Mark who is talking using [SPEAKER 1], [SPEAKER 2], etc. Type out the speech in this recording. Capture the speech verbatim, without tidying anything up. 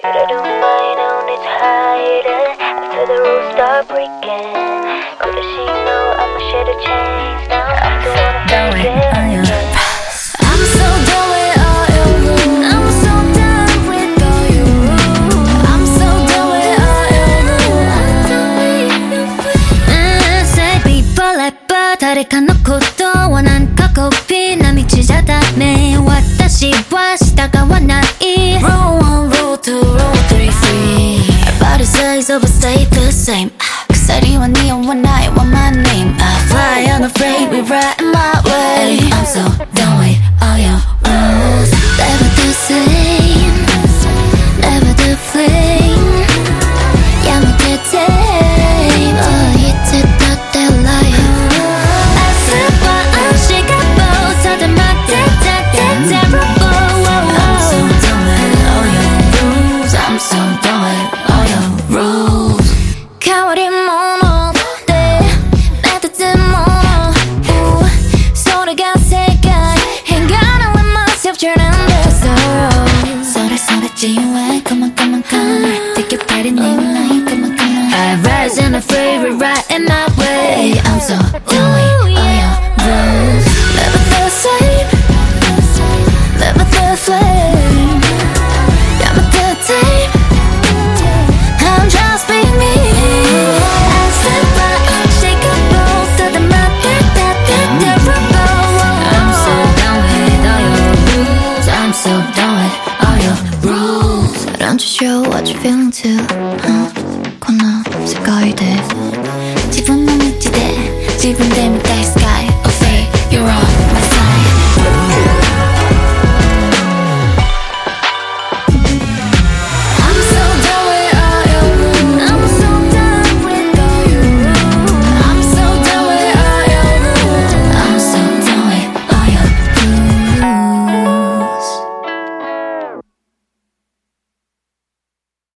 [SPEAKER 1] But I don't mind on its hiding after the rules start breaking. But does she know I'ma share the chains now? I don't wanna break it.
[SPEAKER 2] I'm so done with all your rules. I'm so done with all your rules. I'm so done with all your rules. Mm, say people like but 誰かのことはなんかコピーな道じゃダメ。私は従わない。Rule one, rule two, rule three, free. Body size of a stay the same. 鎖は似合わないわ my name. I fly unafraid, we ride my way. I'm so done with all your rules. Never the same, never the flame. やめて tame. Oh, 言ってたって liar. 明日はunshakable. 定まってたって terrible. I'm so done with all your rules. I'm so done with all your rules. 変わり者って目立つもの、uh, それが世界。Ain't gonna let myself turn under so それそれ自由へ Come on come on come on Take your part in name line Come on come on I rise and I free right in my way. I'm so done with all your rules. Never the same, never the flame. Never the same. I'm just being me. I step by unshakable. To the market that they're terrible. I'm so done with all your rules. I'm so done with all your rules. Don't you show what you're feeling too? Huh? この世界で自分の道で自分で見たいスカイ